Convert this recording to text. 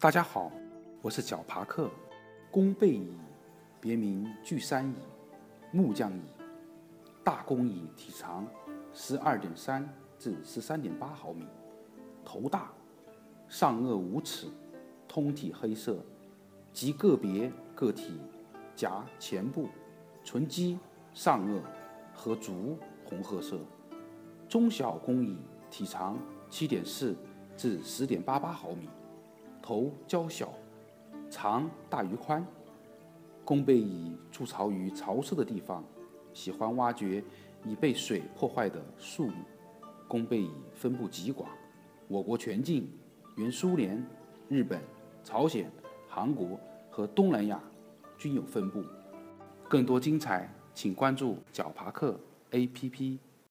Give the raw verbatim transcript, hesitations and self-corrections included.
大家好，我是角爬克，弓背蚁，别名巨山蚁、木匠蚁。大弓蚁体长十二点三至十三点八毫米，头大，上颚无齿，通体黑色，及个别个体颊前部、唇基、上颚和足红褐色。中小弓蚁体长七点四至十点八八毫米，头较小，长大于宽。弓背蚁筑巢于潮湿的地方，喜欢挖掘已被水破坏的树木。弓背蚁分布极广，我国全境、原苏联、日本、朝鲜、韩国和东南亚均有分布。更多精彩，请关注角爬克 A P P。